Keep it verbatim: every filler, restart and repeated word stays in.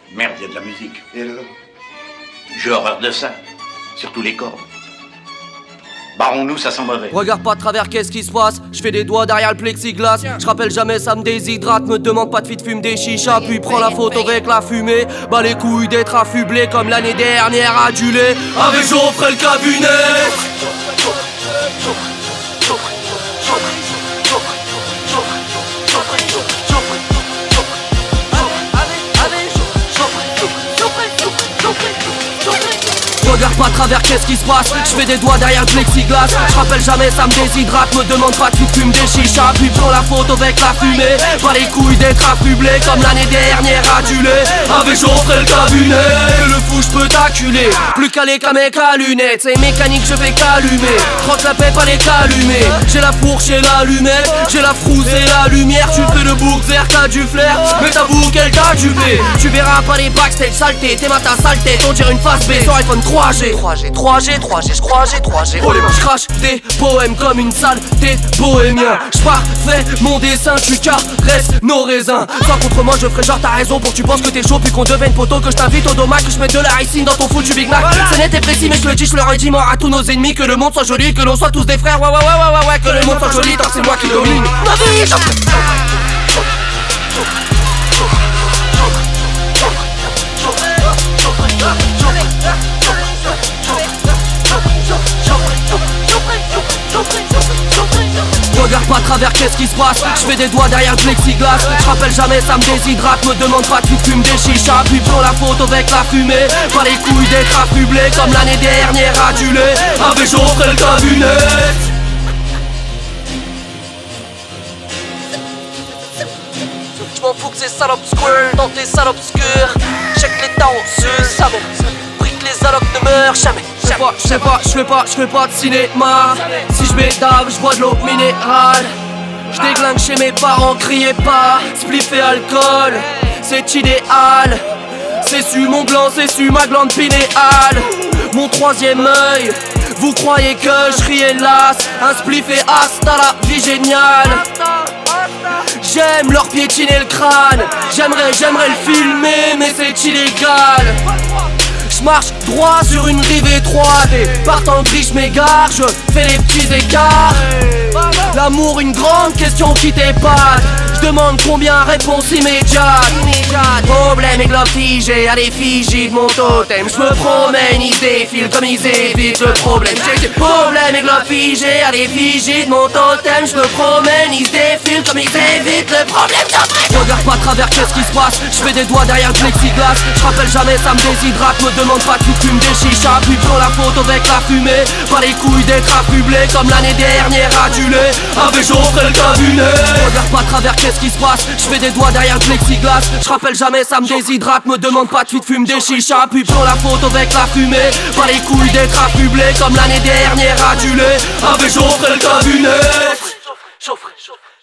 Merde, il y a de la musique. Et alors? J'ai horreur de ça. Surtout les cordes. Barrons-nous, ça sent mauvais. Regarde pas de travers, qu'est-ce qui se passe? Je fais des doigts derrière le plexiglas. Je rappelle jamais, ça me déshydrate. Me demande pas de fit, fume des chichas. Puis prends la photo avec la fumée. Bah les couilles d'être affublé comme l'année dernière adulé. Avec Geoffrey le cabinet. Regarde pas de travers, qu'est-ce qui se passe? Je fais des doigts derrière le plexiglas. Je rappelle jamais, ça me déshydrate. Me demande pas de fit, fume des chichas. Puis prends la photo avec la fumée. Pas les couilles d'être affublé comme l'année dernière adulé. Avec Geoffrey le cabinet. Le fou, je peux t'acculer. Plus calé qu'un mec à lunettes. C'est mécanique, je fais qu'allumer. Trotte la paix, pas les calumer. J'ai la fourche et l'allumette. J'ai la frousse et la lumière. Tu fais le boucler, t'as du flair. Mais t'avoues qu'elle t'a dupé. Tu verras pas les backstage saletés. T'es ma ta sale tête, on dirait une face B. Sur iPhone trois G, trois G, trois G, trois G, j'crois j'ai trois G. Oh les mains. J'crache des poèmes comme une salle des bohémiens. J'parfais mon dessin, tu caresses nos raisins. Toi contre moi, je ferai genre t'as raison pour que tu penses que t'es chaud. Puis qu'on devienne poteau, que je t'invite au dommage, que je mette de la ricine dans ton foutu Big Mac. C'est net et précis, mais je le dis, je leur ai dit mort à tous nos ennemis. Que le monde soit joli, que l'on soit tous des frères. Ouais, ouais, ouais, ouais, ouais, ouais, que le monde soit joli, tant c'est moi qui domine. Ma vie, j'en Regarde pas de travers, qu'est-ce qui se passe? Je fais des doigts derrière le plexiglas. Je rappelle jamais, ça me déshydrate. Me demande pas de fit, fume des chichas. Puis prends la photo avec la fumée. Pas les couilles d'être affublé comme l'année dernière adulé. Avec Geoffrey le cabinet. J'm'en fous que ces salopes squirent dans tes salopes obscures. Check les temps sur sa mère. Brique les salopes ne meurent jamais. Je sais pas, je sais pas, je fais pas, je fais pas de cinéma. Si je m'édave, je bois de l'eau minérale. Je déglingue chez mes parents, criez pas. Spliff et alcool, c'est idéal. C'est su mon gland, c'est su ma glande pinéale. Mon troisième œil, vous croyez que je ris hélas. Un spliff et hasta la vie géniale. J'aime leur piétiner le crâne. J'aimerais, j'aimerais le filmer, mais c'est illégal. J'marche droit sur une rive étroite et partant de je m'égare, je fais les petits écarts. L'amour une grande question qui t'épate. J'demande combien, réponse immédiate. Problème et globe figé à l'effigie de mon totem. J'me promène, ils se défilent comme ils évitent le problème. J'ai problème et globe figé à l'effigie de mon totem. J'me promène, ils se défilent comme ils évitent le problème. Regarde pas de travers, qu'est-ce qui se passe? J'fais des doigts derrière le plexiglas. J'rappelle jamais, ça me déshydrate. Me demande pas de tout, fume des chichas. Puis prends la photo avec la fumée. Pas les couilles d'être affublé comme l'année dernière adulé. Avec Geoffrey le cabinet. Regarde pas de travers, qu'est-ce qui se passe? J'fais des doigts derrière le plexiglas. J'rappelle jamais, ça me déshydrate. Me demande pas de suite, fume des chichas. Puis prends la photo avec la fumée. Pas les couilles d'être affublé comme l'année dernière adulé. Avec Geoffrey le cabinet. Geoffrey, Geoffrey.